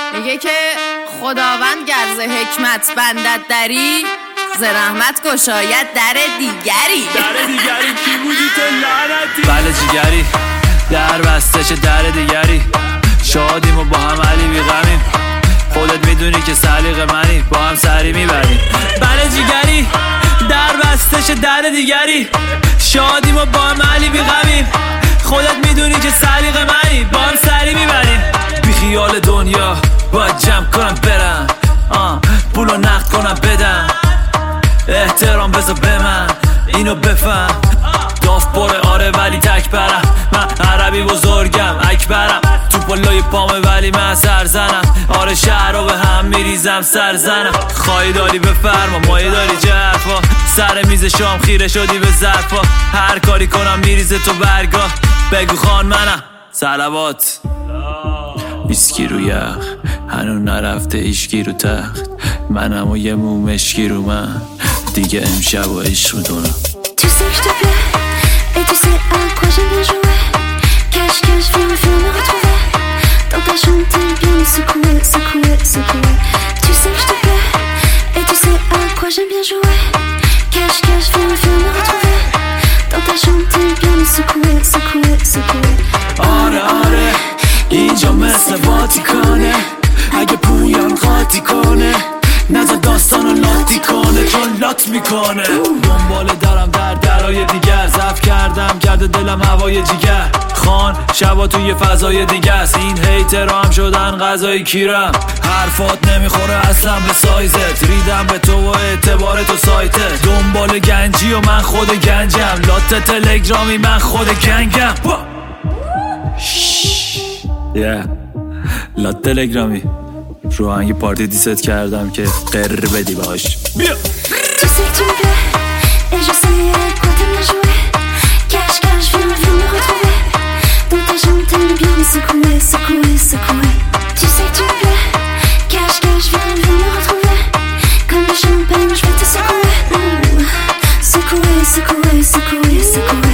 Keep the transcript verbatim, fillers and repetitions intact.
میگه که خداوند گرز حکمت بندت دری، ز رحمت گشاید در دیگری. در دیگری کی بودی تو لعنتی؟ بله جیگری در بسته چه در دیگری، شادیم و با هم علی بی غمیم، خودت میدونی که سلیقه منی، با هم سری میبریم. بله جیگری در بسته چه در دیگری، شادیم و با هم علی بی غمیم، خودت میدونی که سلیقه منی، با هم سری میبریم. بی خیال دنیا باید جمع کنم برم، آه پولو نقد کنم بدم، احترام بذار به من اینو بفهم. داف پره آره ولی تک برم، من عربی بزرگم اکبرم، تو پلوی پامه ولی من سرزنم، آره شهر رو به هم میریزم سرزنم. خواهی داری بفرما مایه داری چه حرفا، سر میز شام خیره شدی به ظرفا، هر کاری کنم میریزه تو برگاه، بگو خان منم صلوات. ویسکی رو یخ هنو نرفته ایشکی رو تخت، منم و یه موم اشکی رو من، دیگه امشب و عشق میدونم. Tu sais que je te plais, et tu sais à quoi j'aime bien jouer. Cache, cache, viens, viens me retrouver. Dans ta chambre, t'es bien me secouer, secouer, secouer. Tu sais que je te plais, et tu sais à quoi j'aime bien jouer. Cache, cache, viens, viens me retrouver. Dans ta chambre, t'es bien me secouer, secouer, secouer. آره آره اینجا مثل واتیکانه، اگه پویان قاطی کنه نزا داستانو لاتی کنه، چون لات میکنه. دنبال درم در درای دیگر، زف کردم کرده دلم هوای جیگر، خان شبا توی فضای دیگه، این هیترها هم شدن غذای کیرم، حرفات نمیخوره اصلا به سایزت، ریدم به تو و اعتبار تو سایتت، دنبال گنجی و من خود گنجم، لات تلگرامی من خود گنگم. یه لات تلگرامی رو هنگی پارتی دیست کردم که قرر بدی باش. بیا Tu sais que tu me plais, et je sais à quoi t'aimes bien jouer. Cache, cache, viens, viens me retrouver. Dans ta chambre, t'aimes bien me secouer, secouer, secouer. Tu sais que tu me plais, cache, cache, viens, viens me retrouver. Comme le champagne, je vais te secouer. Mmh. Secouer, secouer, secouer, secouer.